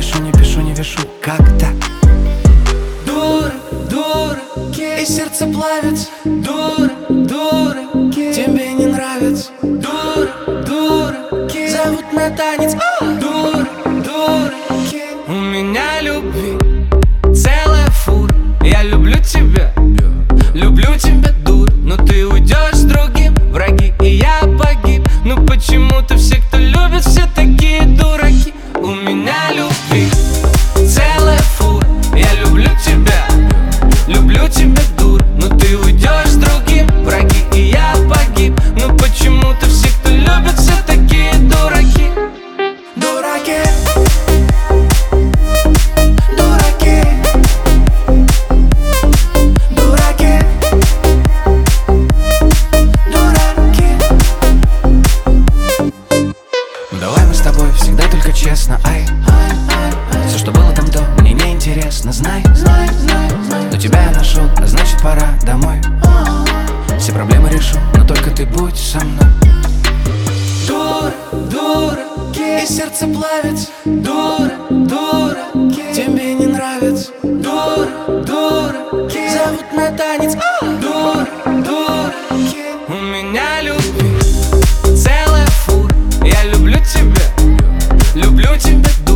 пишу, не пишу, не вешу. Как так? Дура, дура, и сердце плавится. Дура, дура, тебе не нравится. Дура, дура, зовут на танец. Дура, дура, у меня любви целая фура. Я люблю тебя, дура, но ты уйдешь с другим. Враги, и я погиб. Ну почему-то все, кто любит, все такие дураки. У меня любви целая фура. Я люблю тебя, дура, но ты уйдешь с другим. Враги, и я погиб. Ну почему-то все, кто любит, все такие дураки. Дураки, дураки, дураки, дураки. Ну давай мы с тобой всегда только честно. Ай, все, что было там до, мне не интересно. Знай, но тебя я нашел, а значит пора домой. Все проблемы решу, но только ты будь со мной. Дура, дура, и сердце плавится. Дура, дура, тебе не нравится. Дура, дура, зовут на танец. Дура, дура, у меня любви целая фура. Я люблю тебя, дура.